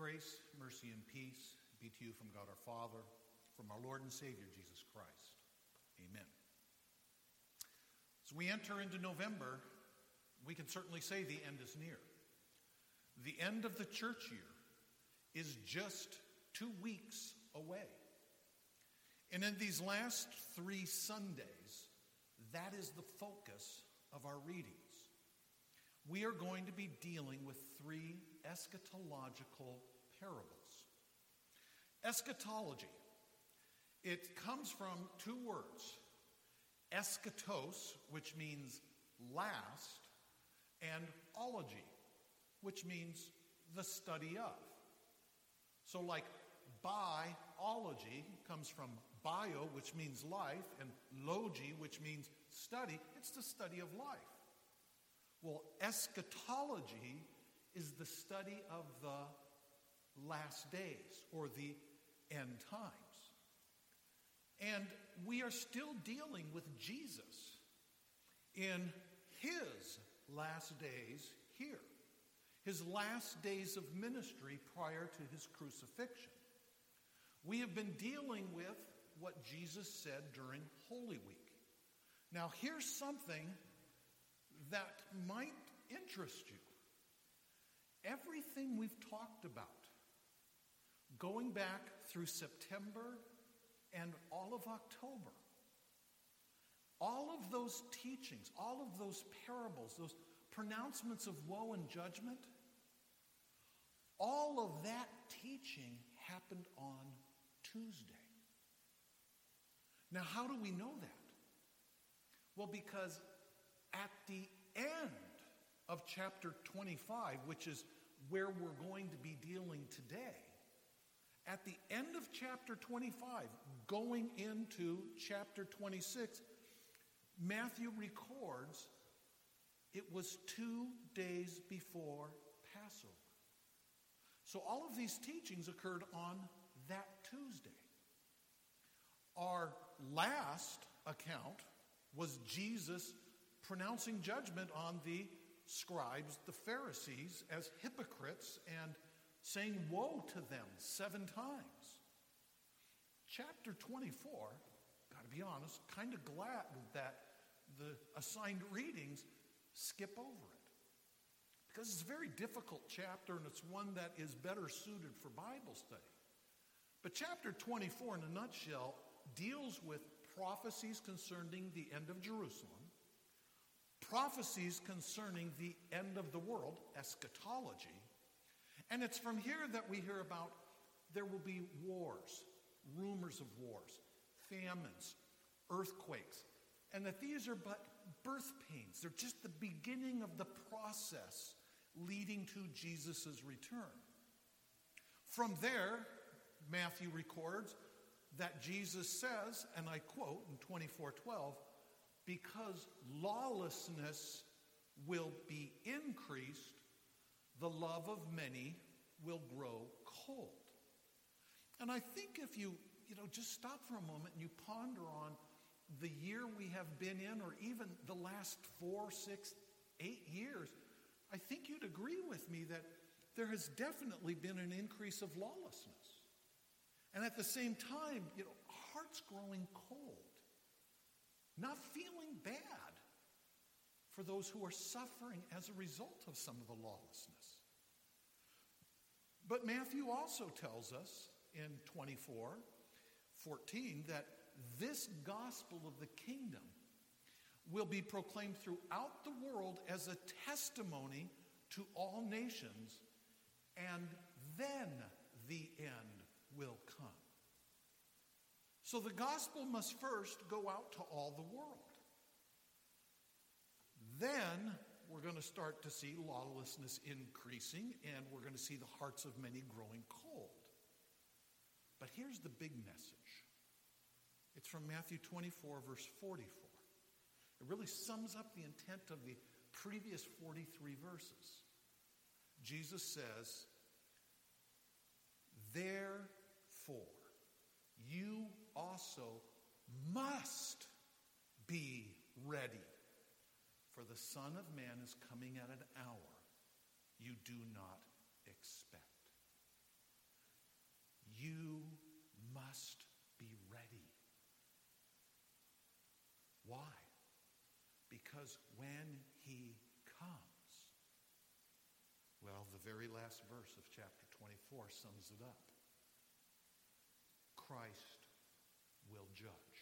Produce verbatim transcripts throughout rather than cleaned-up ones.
Grace, mercy, and peace be to you from God our Father, from our Lord and Savior, Jesus Christ. Amen. As we enter into November, we can certainly say the end is near. The end of the church year is just two weeks away. And in these last three Sundays, that is the focus of our readings. We are going to be dealing with three eschatological parables. Eschatology, it comes from two words, eschatos, which means last, and ology, which means the study of. So like biology comes from bio, which means life, and logi, which means study. It's the study of life. Well, eschatology is the study of the last days or the end times. And we are still dealing with Jesus in his last days here, his last days of ministry prior to his crucifixion. We have been dealing with what Jesus said during Holy Week. Now, here's something that might interest you. Everything we've talked about, going back through September and all of October, all of those teachings, all of those parables, those pronouncements of woe and judgment, all of that teaching happened on Tuesday. Now, how do we know that? Well, because at the end of chapter twenty-five, which is where we're going to be dealing today, at the end of chapter twenty-five, going into chapter twenty-six, Matthew records it was two days before Passover. So all of these teachings occurred on that Tuesday. Our last account was Jesus pronouncing judgment on the scribes, the Pharisees, as hypocrites and saying woe to them seven times. Chapter twenty-four, got to be honest, kind of glad that the assigned readings skip over it. Because it's a very difficult chapter and it's one that is better suited for Bible study. But chapter twenty-four, in a nutshell, deals with prophecies concerning the end of Jerusalem, prophecies concerning the end of the world, eschatology, and it's from here that we hear about there will be wars, rumors of wars, famines, earthquakes, and that these are but birth pains. They're just the beginning of the process leading to Jesus' return. From there, Matthew records that Jesus says, and I quote in twenty-four twelve, because lawlessness will be increased, the love of many will grow cold. And I think if you, you know, just stop for a moment and you ponder on the year we have been in, or even the last four, six, eight years, I think you'd agree with me that there has definitely been an increase of lawlessness. And at the same time, you know, hearts growing cold, not feeling bad for those who are suffering as a result of some of the lawlessness. But Matthew also tells us in twenty-four fourteen that this gospel of the kingdom will be proclaimed throughout the world as a testimony to all nations, and then the end will come. So the gospel must first go out to all the world. Then we're going to start to see lawlessness increasing, and we're going to see the hearts of many growing cold. But here's the big message. It's from Matthew twenty-four, verse forty-four. It really sums up the intent of the previous forty-three verses. Jesus says, therefore, you also must be ready, for the Son of Man is coming at an hour you do not expect. you must be ready. Why? Because when he comes, well, the very last verse of chapter twenty-four sums it up. Christ will judge.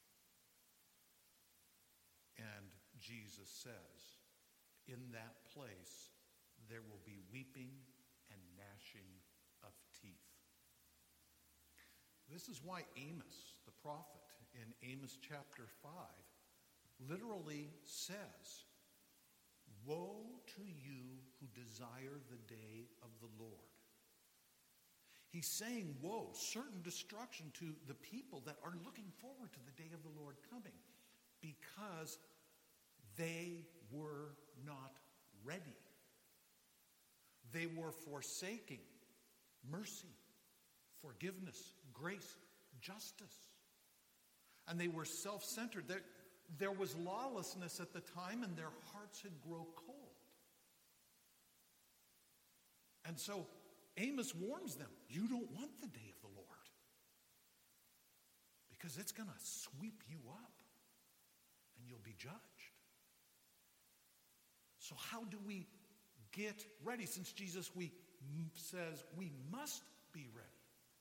And Jesus says, in that place, there will be weeping and gnashing of teeth. This is why Amos, the prophet, in Amos chapter five, literally says, woe to you who desire the day of the Lord. He's saying, woe, certain destruction to the people that are looking forward to the day of the Lord coming, because they were not ready. They were forsaking mercy, forgiveness, grace, justice. And they were self-centered. There, there was lawlessness at the time, and their hearts had grown cold. And so Amos warns them, you don't want the day of the Lord, because it's going to sweep you up and you'll be judged. So how do we get ready? Since Jesus we m- says we must be ready,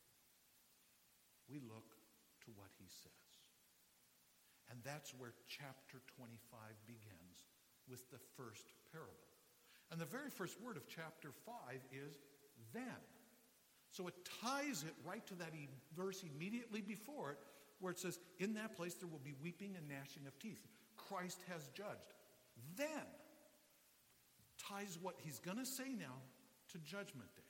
we look to what he says. And that's where chapter twenty-five begins, with the first parable. And the very first word of chapter five is then. So it ties it right to that e- verse immediately before it, where it says, in that place there will be weeping and gnashing of teeth. Christ has judged. Then ties what he's going to say now to Judgment Day.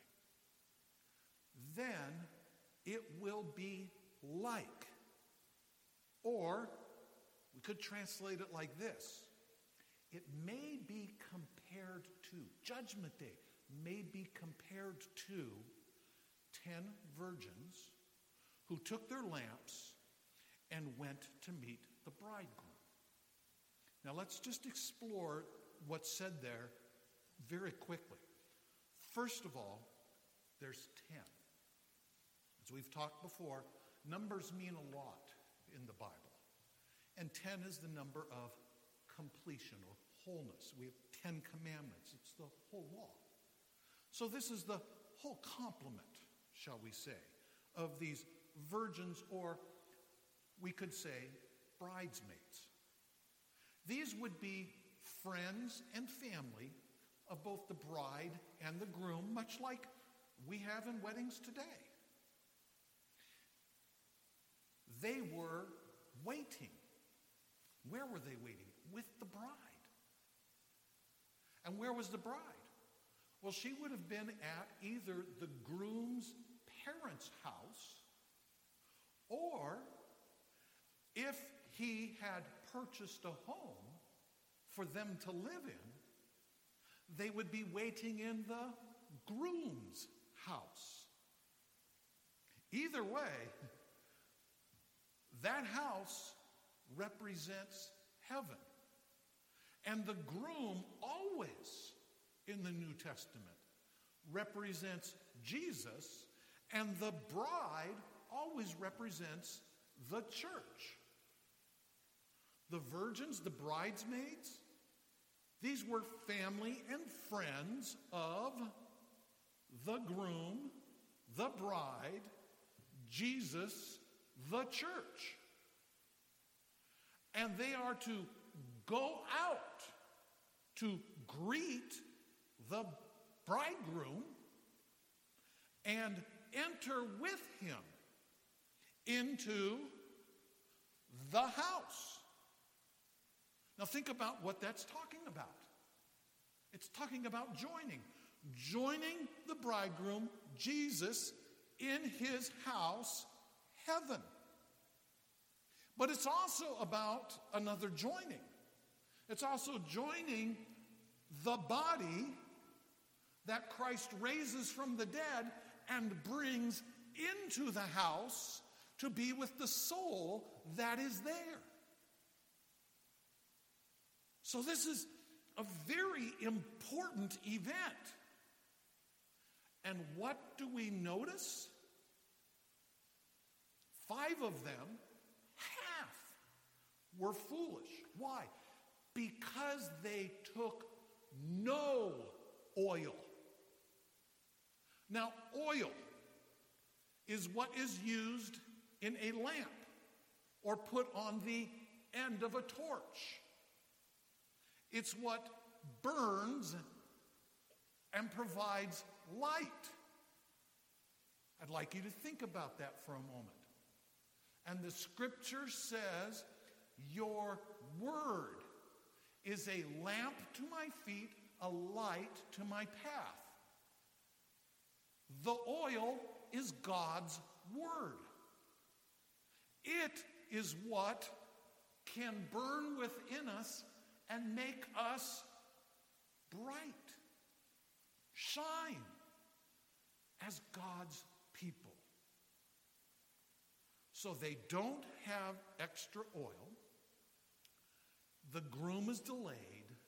Then it will be like, or we could translate it like this. It may be compared to, Judgment Day may be compared to ten virgins who took their lamps and went to meet the bridegroom. Now let's just explore what's said there very quickly. First of all, there's ten. As we've talked before, numbers mean a lot in the Bible. And ten is the number of completion or wholeness. We have ten commandments. It's the whole law. So this is the whole complement, shall we say, of these virgins, or we could say bridesmaids. These would be friends and family of both the bride and the groom, much like we have in weddings today. They were waiting. Where were they waiting? With the bride. And where was the bride? Well, she would have been at either the groom's parents' house, or if he had purchased a home for them to live in, they would be waiting in the groom's house. Either way, that house represents heaven. And the groom always in the New Testament represents Jesus, and the bride always represents the church. The virgins, the bridesmaids, these were family and friends of the groom, the bride, Jesus, the church. And they are to go out to greet the bridegroom and enter with him into the house. Now think about what that's talking about. It's talking about joining. Joining the bridegroom, Jesus, in his house, heaven. But it's also about another joining. It's also joining the body that Christ raises from the dead and brings into the house to be with the soul that is there. So this is a very important event. And what do we notice? Five of them, half, were foolish. Why? Because they took no oil. Now, oil is what is used in a lamp or put on the end of a torch. It's what burns and provides light. I'd like you to think about that for a moment. And the scripture says, your word is a lamp to my feet, a light to my path. The oil is God's word. It is what can burn within us and make us bright, shine as God's people. So they don't have extra oil. The groom is delayed.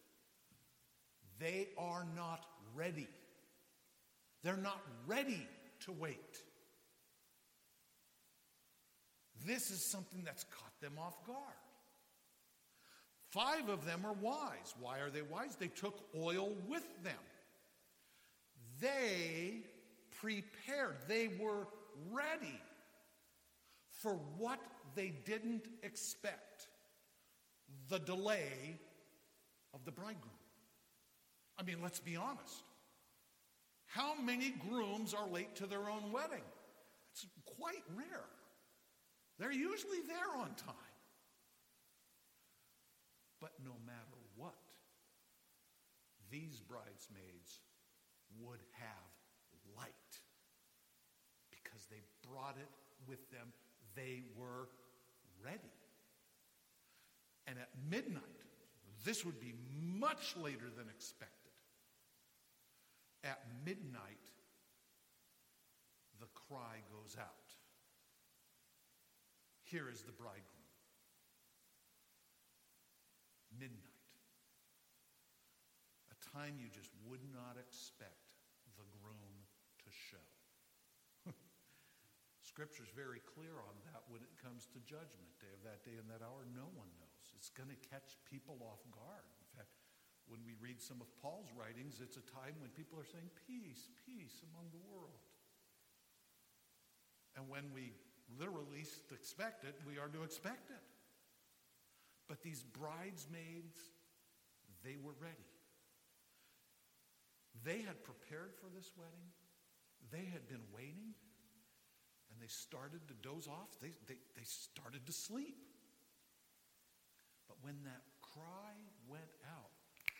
They are not ready. They're not ready to wait. This is something that's caught them off guard. Five of them are wise. Why are they wise? They took oil with them. They prepared. They were ready for what they didn't expect. The delay of the bridegroom. I mean, let's be honest. How many grooms are late to their own wedding? It's quite rare. They're usually there on time. But no matter what, these bridesmaids would have light because they brought it with them. They were ready. And at midnight, this would be much later than expected. At midnight, the cry goes out. Here is the bridegroom. Midnight. A time you just would not expect the groom to show. Scripture's very clear on that when it comes to judgment day. Of that day and that hour, no one knows. It's going to catch people off guard. In fact, when we read some of Paul's writings, it's a time when people are saying, peace, peace among the world. And when we literally least expect it, we are to expect it. But these bridesmaids, they were ready. They had prepared for this wedding. They had been waiting. And they started to doze off. They, they, they started to sleep. But when that cry went out,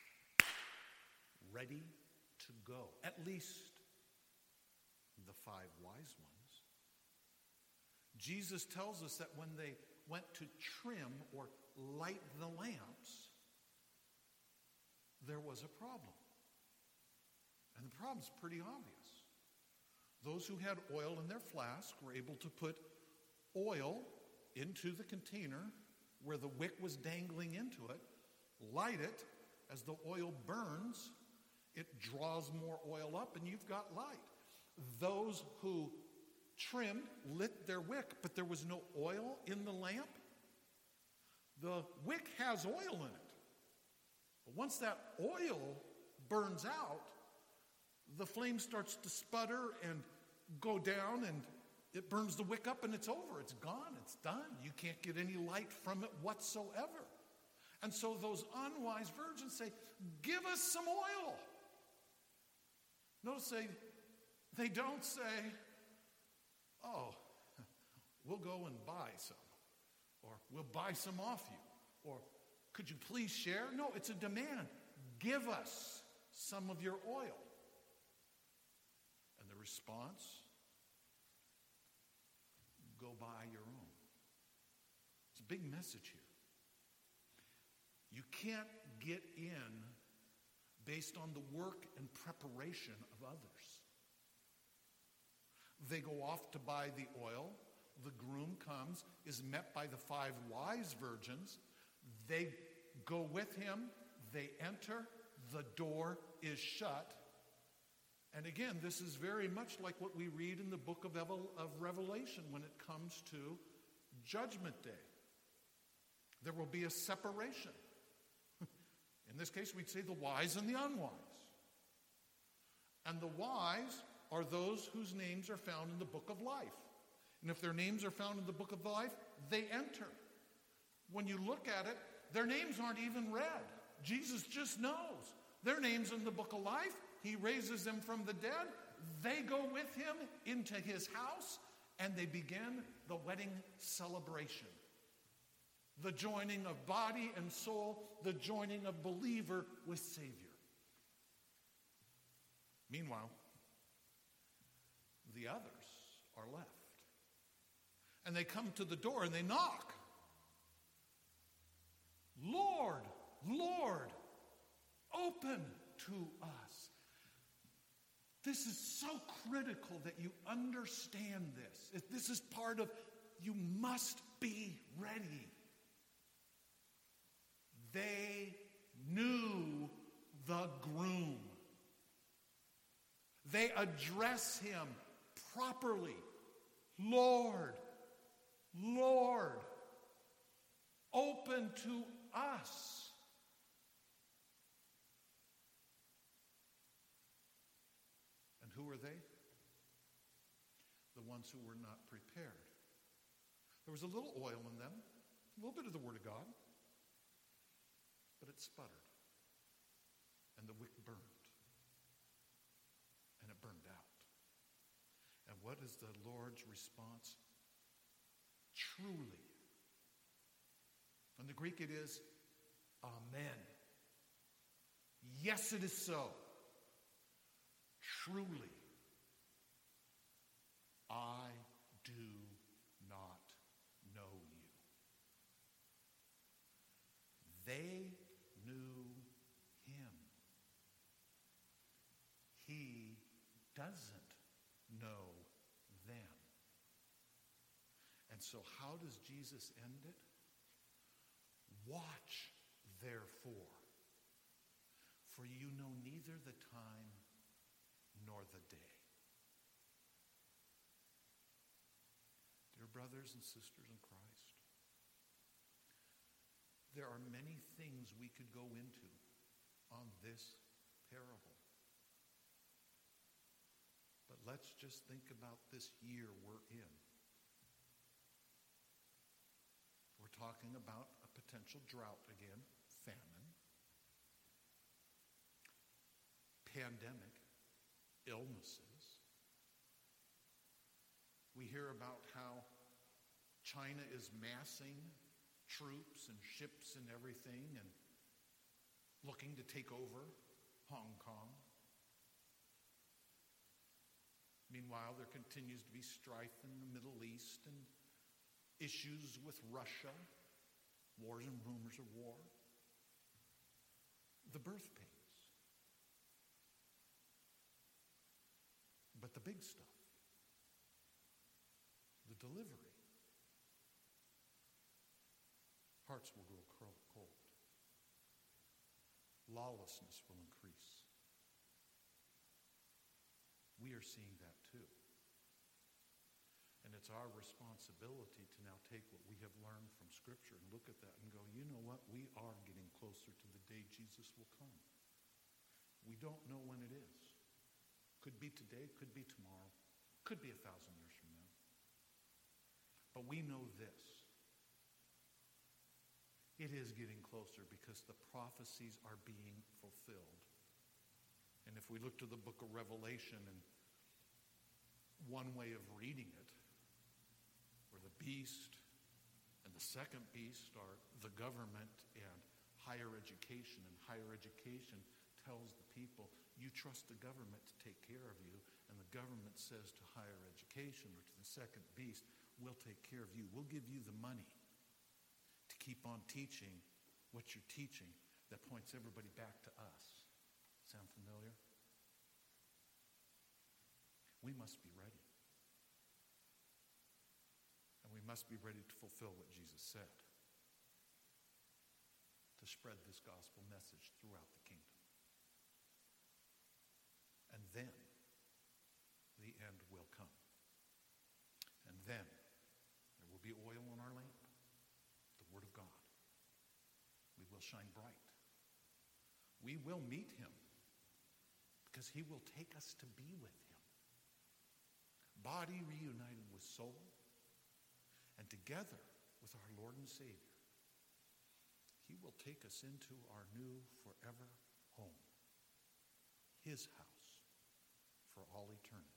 ready to go, at least the five wise ones. Jesus tells us that when they went to trim or light the lamps, there was a problem. And the problem's pretty obvious. Those who had oil in their flask were able to put oil into the container where the wick was dangling into it, light it. As the oil burns, it draws more oil up and you've got light. Those who trimmed lit their wick, but there was no oil in the lamp. The wick has oil in it. But once that oil burns out, the flame starts to sputter and go down, and it burns the wick up, and it's over. It's gone. It's done. You can't get any light from it whatsoever. And so those unwise virgins say, give us some oil. Notice they, they don't say, oh, we'll go and buy some. Or we'll buy some off you. Or could you please share? No, it's a demand. Give us some of your oil. And the response, go buy your own. It's a big message here. You can't get in based on the work and preparation of others. They go off to buy the oil. The groom comes, is met by the five wise virgins. They go with him. They enter. The door is shut. And again, this is very much like what we read in the book of, Evel- of Revelation when it comes to Judgment Day. There will be a separation. In this case, we'd say the wise and the unwise. And the wise are those whose names are found in the book of life. And if their names are found in the book of life, they enter. When you look at it, their names aren't even read. Jesus just knows. Their name's in the book of life. He raises them from the dead. They go with him into his house, and they begin the wedding celebration. The joining of body and soul, the joining of believer with Savior. Meanwhile, the others are left. And they come to the door and they knock. Lord, Lord, open to us. This is so critical that you understand this. This is part of, you must be ready. They knew the groom. They address him properly. Lord, Lord, open to us. And who are they? The ones who were not prepared. There was a little oil in them, a little bit of the Word of God, but it sputtered, and the wick burned, and it burned out. And what is the Lord's response? Truly. In the Greek it is, Amen. Yes, it is so. Truly, I do not know you. They knew him. He doesn't know them. And so how does Jesus end it? Watch, therefore, for you know neither the time nor the day. Dear brothers and sisters in Christ, there are many things we could go into on this parable. But let's just think about this year we're in. We're talking about a potential drought again, famine, pandemic, illnesses. We hear about how China is massing troops and ships and everything and looking to take over Hong Kong. Meanwhile, there continues to be strife in the Middle East and issues with Russia, wars and rumors of war. The birth pains. But the big stuff, the delivery, hearts will grow cold. Lawlessness will increase. We are seeing that too. And it's our responsibility to now take what we have learned from Scripture and look at that and go, you know what? We are getting closer to the day Jesus will come. We don't know when it is. Could be today, could be tomorrow, could be a thousand years from now. But we know this. It is getting closer because the prophecies are being fulfilled. And if we look to the book of Revelation, and one way of reading it, where the beast and the second beast are the government and higher education, and higher education tells the people, you trust the government to take care of you, and the government says to higher education or to the second beast, we'll take care of you. We'll give you the money to keep on teaching what you're teaching that points everybody back to us. Sound familiar? We must be ready. And we must be ready to fulfill what Jesus said, to spread this gospel message throughout the kingdom. And then shine bright. We will meet him because he will take us to be with him. Body reunited with soul, and together with our Lord and Savior, he will take us into our new forever home, his house for all eternity.